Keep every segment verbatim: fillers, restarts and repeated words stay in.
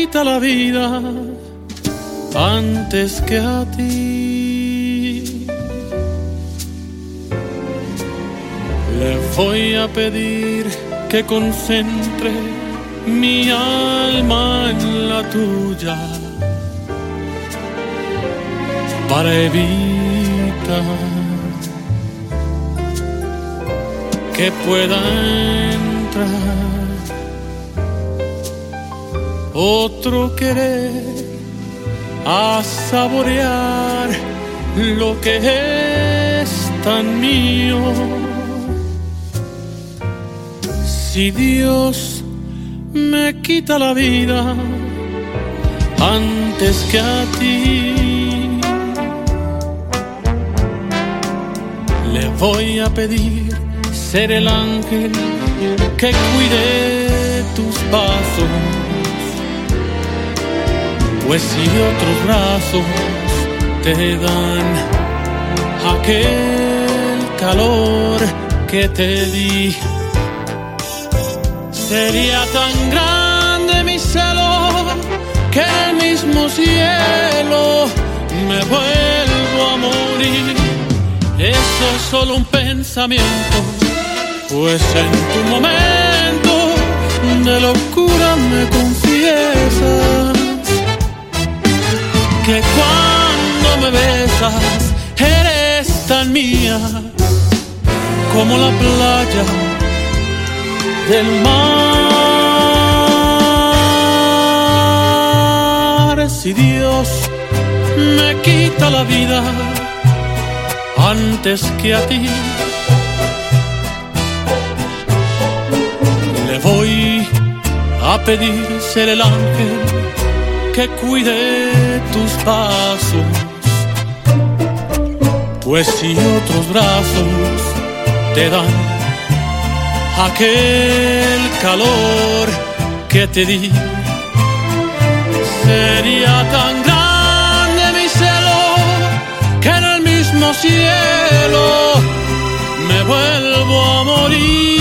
quita la vida antes que a ti. Le voy a pedir que concentre mi alma en la tuya para evitar que pueda entrar otro querer a saborear lo que es tan mío. Si Dios me quita la vida antes que a ti, le voy a pedir ser el ángel que cuide tus pasos, pues si otros brazos te dan aquel calor que te di, sería tan grande mi celo que en el mismo cielo me vuelvo a morir. Eso es solo un pensamiento, pues en tu momento de locura me confiesas que cuando me besas eres tan mía como la playa del mar. Si Dios me quita la vida antes que a ti, le voy a pedir ser el ángel que cuide tus pasos, pues si otros brazos te dan aquel calor que te di, sería tan grande mi celo que en el mismo cielo me vuelvo a morir.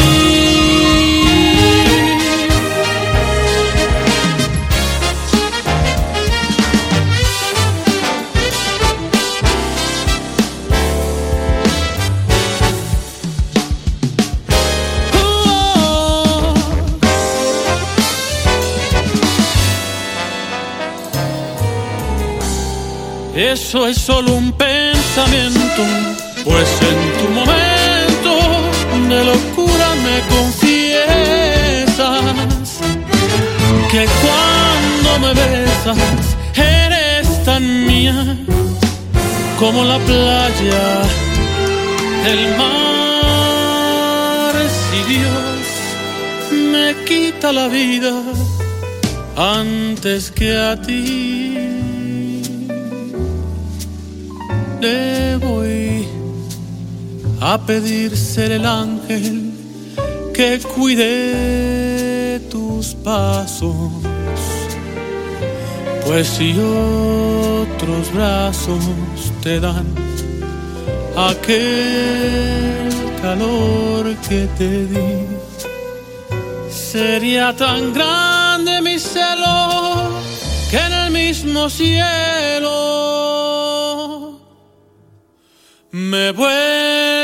Eso es solo un pensamiento, pues en tu momento de locura me confiesas que cuando me besas eres tan mía como la playa del mar. Si Dios me quita la vida antes que a ti, le voy a pedir ser el ángel que cuide tus pasos, pues si otros brazos te dan aquel calor que te di, sería tan grande mi celo que en el mismo cielo me vuelvo